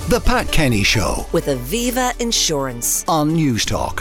The Pat Kenny Show with Aviva Insurance on Newstalk.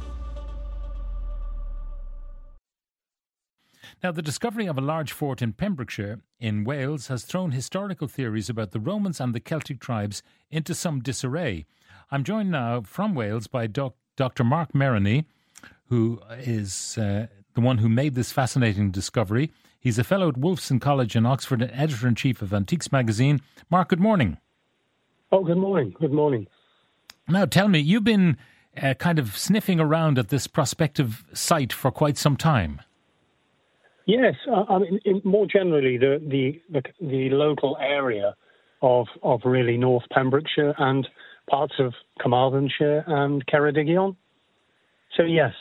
Now, the discovery of a large fort in Pembrokeshire in Wales has thrown historical theories about the Romans and the Celtic tribes into some disarray. I'm joined now from Wales by Dr. Mark Merony, who is the one who made this fascinating discovery. He's a fellow at Wolfson College in Oxford and editor-in-chief of Antiques magazine. Mark, good morning. Oh, good morning. Good morning. Now, tell me, you've been kind of sniffing around at this prospective site for quite some time. Yes, I mean, more generally, the local area of really North Pembrokeshire and parts of Carmarthenshire and Ceredigion. So, yes.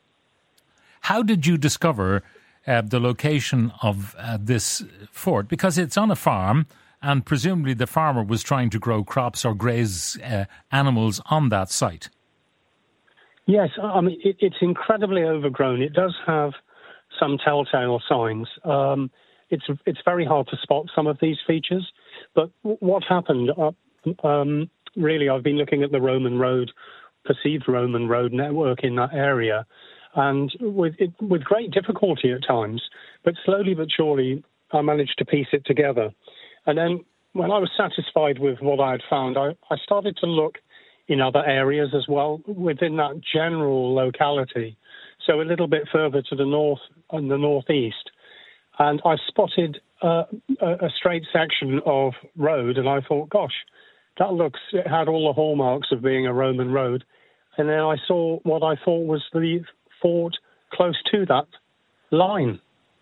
How did you discover the location of this fort? Because it's on a farm, and presumably the farmer was trying to grow crops or graze animals on that site. Yes, I mean, it's incredibly overgrown. It does have some telltale signs. It's very hard to spot some of these features. But what happened, really, I've been looking at the Roman road, perceived Roman road network in that area, and with great difficulty at times, but slowly but surely I managed to piece it together. And then when I was satisfied with what I had found, I started to look in other areas as well within that general locality. So a little bit further to the north and the northeast. And I spotted a straight section of road, and I thought, gosh, it had all the hallmarks of being a Roman road. And then I saw what I thought was the fort close to that line.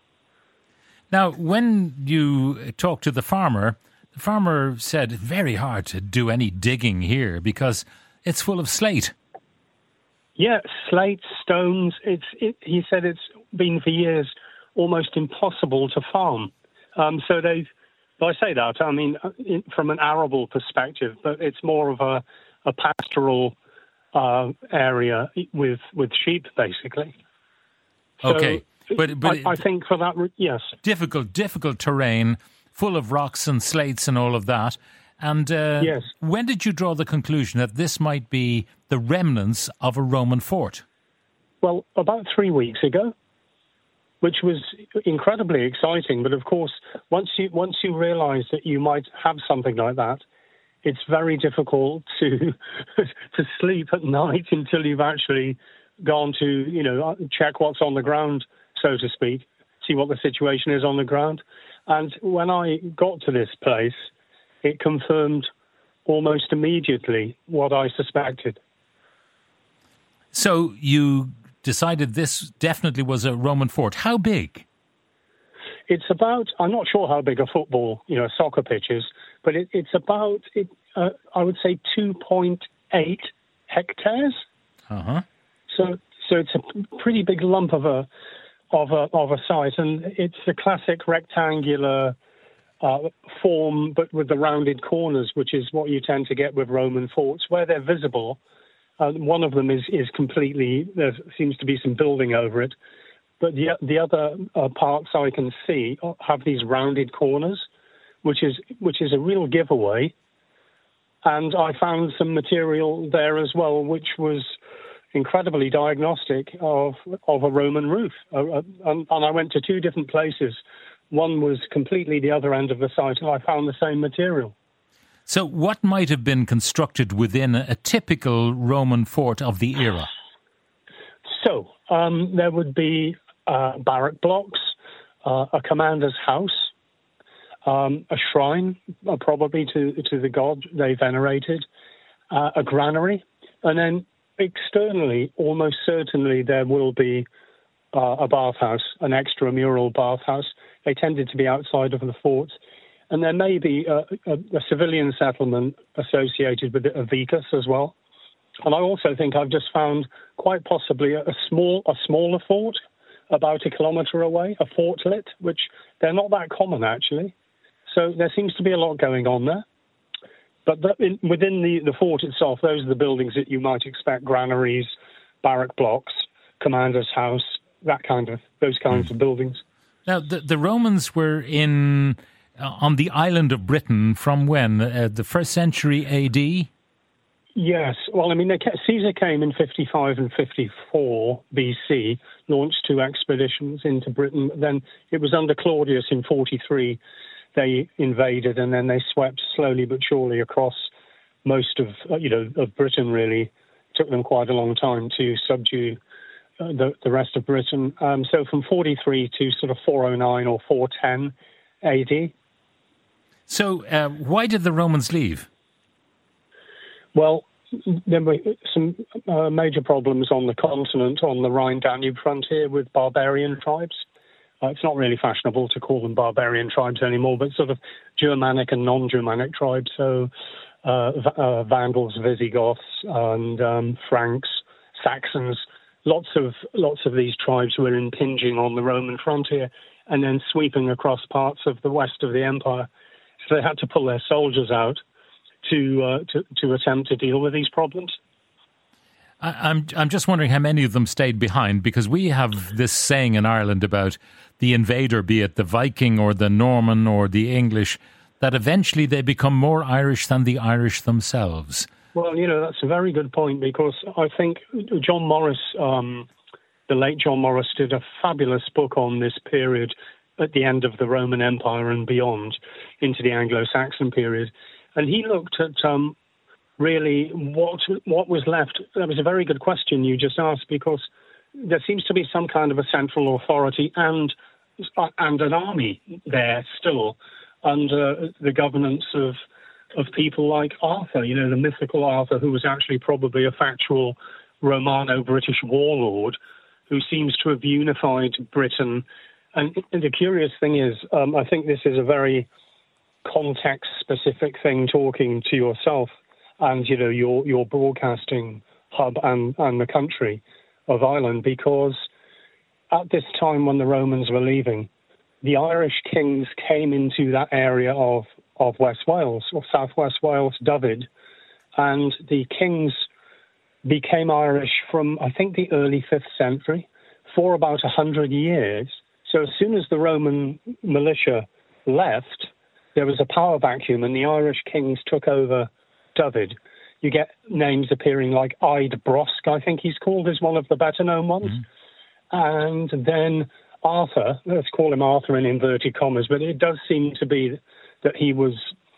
Now, when you talked to the farmer said it's very hard to do any digging here because it's full of slate. Yeah, slate, stones. He said it's been for years almost impossible to farm. I say that, I mean, from an arable perspective, but it's more of a pastoral area with sheep, basically. Okay. So But I think for that, yes. Difficult terrain, full of rocks and slates and all of that. And yes. When did you draw the conclusion that this might be the remnants of a Roman fort? Well, about 3 weeks ago, which was incredibly exciting. But of course, once you realise that you might have something like that, it's very difficult to sleep at night until you've actually gone to check what's on the ground, so to speak, see what the situation is on the ground. And when I got to this place, it confirmed almost immediately what I suspected. So you decided this definitely was a Roman fort. How big? It's about, I'm not sure how big a football, soccer pitch is, but it's about, I would say 2.8 hectares. Uh-huh. So it's a pretty big lump of a site, and it's a classic rectangular form, but with the rounded corners, which is what you tend to get with Roman forts, where they're visible. One of them is completely, there seems to be some building over it, but the other parts I can see have these rounded corners, which is a real giveaway. And I found some material there as well, which was incredibly diagnostic of a Roman roof. And I went to two different places. One was completely the other end of the site, and I found the same material. So what might have been constructed within a typical Roman fort of the era? So there would be barrack blocks, a commander's house, a shrine, probably to the god they venerated, a granary, and then externally, almost certainly, there will be a bathhouse, an extramural bathhouse. They tended to be outside of the fort. And there may be a civilian settlement associated with it, a vicus as well. And I also think I've just found quite possibly a smaller fort about 1 kilometre away, a fortlet, which they're not that common, actually. So there seems to be a lot going on there. But within the fort itself, those are the buildings that you might expect: granaries, barrack blocks, commander's house, those kinds of buildings. Now, the Romans were in on the island of Britain from when? The 1st century AD? Yes. Well, I mean, Caesar came in 55 and 54 BC, launched 2 expeditions into Britain. Then it was under Claudius in 43 they invaded, and then they swept slowly but surely across most of Britain. Really, took them quite a long time to subdue the rest of Britain. So from 43 to sort of 409 or 410 AD. So why did the Romans leave? Well, there were some major problems on the continent, on the Rhine-Danube frontier with barbarian tribes. It's not really fashionable to call them barbarian tribes anymore, but sort of Germanic and non-Germanic tribes. So Vandals, Visigoths, and Franks, Saxons. Lots of these tribes were impinging on the Roman frontier and then sweeping across parts of the west of the empire. So they had to pull their soldiers out to attempt to deal with these problems. I'm just wondering how many of them stayed behind, because we have this saying in Ireland about the invader, be it the Viking or the Norman or the English, that eventually they become more Irish than the Irish themselves. Well, that's a very good point, because I think John Morris, the late John Morris, did a fabulous book on this period at the end of the Roman Empire and beyond into the Anglo-Saxon period. And he looked at really what was left. That was a very good question you just asked, because there seems to be some kind of a central authority and an army there still under the governance of people like Arthur, the mythical Arthur, who was actually probably a factual Romano-British warlord who seems to have unified Britain. And the curious thing is, I think this is a very context-specific thing, talking to yourself and your broadcasting hub and the country of Ireland, because at this time when the Romans were leaving, the Irish kings came into that area of West Wales or Southwest Wales, Dyfed, and the kings became Irish from, I think, the early 5th century for about 100 years. So as soon as the Roman militia left, there was a power vacuum and the Irish kings took over Dyfed. You get names appearing like Ide Brosk, I think he's called, is one of the better known ones. And then Arthur, let's call him Arthur in inverted commas, but it does seem to be that he was,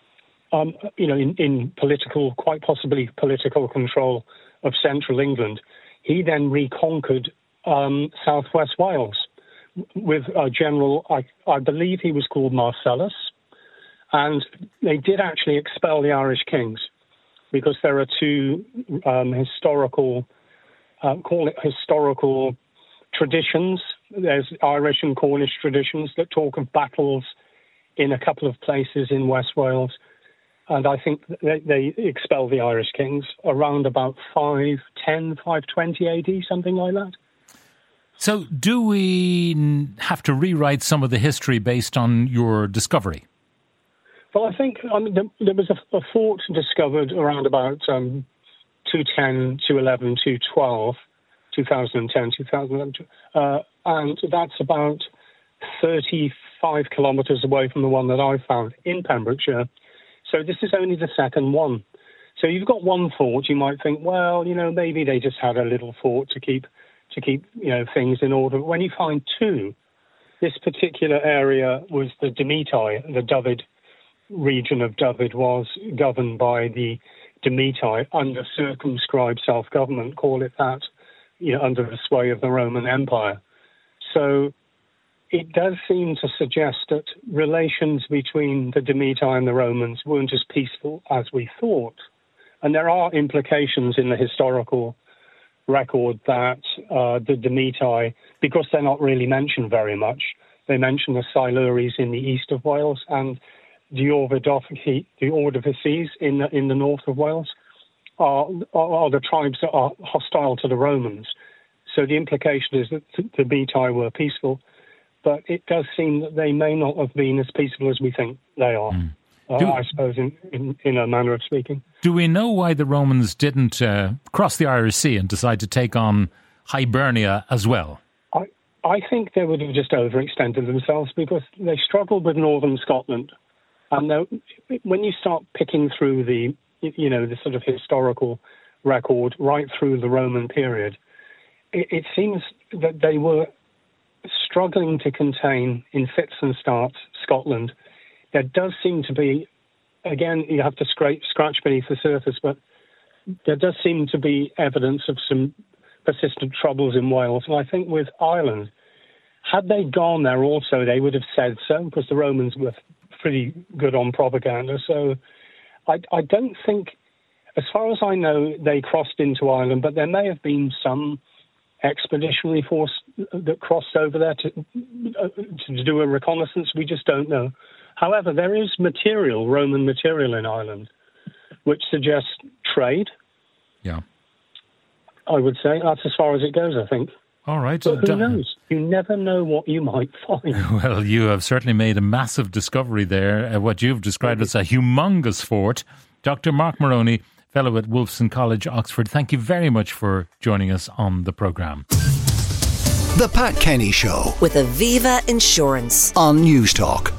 in political, quite possibly political control of central England. He then reconquered Southwest Wales with a general, I believe he was called Marcellus, and they did actually expel the Irish kings, because there are 2 historical traditions. There's Irish and Cornish traditions that talk of battles in a couple of places in West Wales. And I think they expelled the Irish kings around about 520 AD, something like that. So do we have to rewrite some of the history based on your discovery? Well, I think there was a fort discovered around about 210, 211, 212, 2010, 2011, and that's about 35 kilometres away from the one that I found in Pembrokeshire. So this is only the second one. So you've got one fort. You might think, well, maybe they just had a little fort to keep things in order. But when you find 2, this particular area was the Demetae, the Dyfed region of Dyfed was governed by the Demetae under circumscribed self-government, call it that, under the sway of the Roman Empire. So it does seem to suggest that relations between the Demetae and the Romans weren't as peaceful as we thought. And there are implications in the historical record that the Demetae, because they're not really mentioned very much, they mention the Silures in the east of Wales and the Ordovices in the north of Wales are the tribes that are hostile to the Romans. So the implication is that the Demetae were peaceful, but it does seem that they may not have been as peaceful as we think they are, I suppose, in a manner of speaking. Do we know why the Romans didn't cross the Irish Sea and decide to take on Hibernia as well? I think they would have just overextended themselves, because they struggled with northern Scotland And when you start picking through the sort of historical record right through the Roman period, it seems that they were struggling to contain, in fits and starts, Scotland. There does seem to be, again, you have to scratch beneath the surface, but there does seem to be evidence of some persistent troubles in Wales. And I think with Ireland, had they gone there also, they would have said so, because the Romans were pretty good on propaganda. So I don't think, as far as I know, they crossed into Ireland, but there may have been some expeditionary force that crossed over there to do a reconnaissance. We just don't know. However, there is Roman material in Ireland, which suggests trade. Yeah. I would say that's as far as it goes, I think. All right. But who knows? You never know what you might find. Well, you have certainly made a massive discovery there, what you've described as a humongous fort. Dr. Mark Moroney, fellow at Wolfson College, Oxford, thank you very much for joining us on the programme. The Pat Kenny Show with Aviva Insurance on News Talk.